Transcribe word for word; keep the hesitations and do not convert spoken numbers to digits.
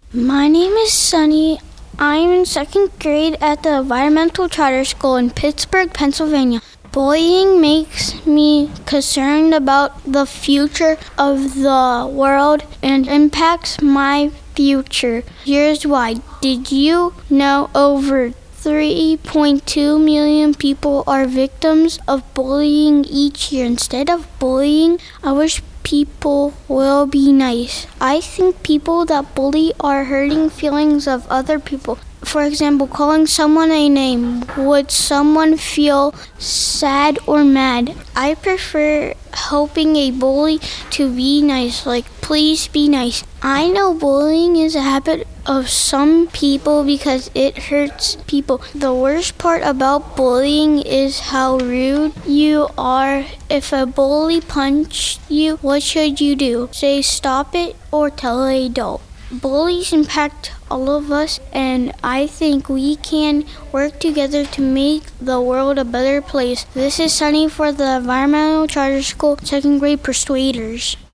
My name is Sunny. I'm in second grade at the Environmental Charter School in Pittsburgh, Pennsylvania. Bullying makes me concerned about the future of the world and impacts my future. Here's why. Did you know over three point two million people are victims of bullying each year? Instead of bullying, I wish people will be nice. I think people that bully are hurting feelings of other people. For example, calling someone a name. Would someone feel sad or mad? I prefer helping a bully to be nice, like please be nice. I know bullying is a habit of some people because it hurts people. The worst part about bullying is how rude you are. If a bully punched you, what should you do? Say stop it or tell an adult. Bullies impact all of us, and I think we can work together to make the world a better place. This is Sunny for the Environmental Charter School second grade Persuaders.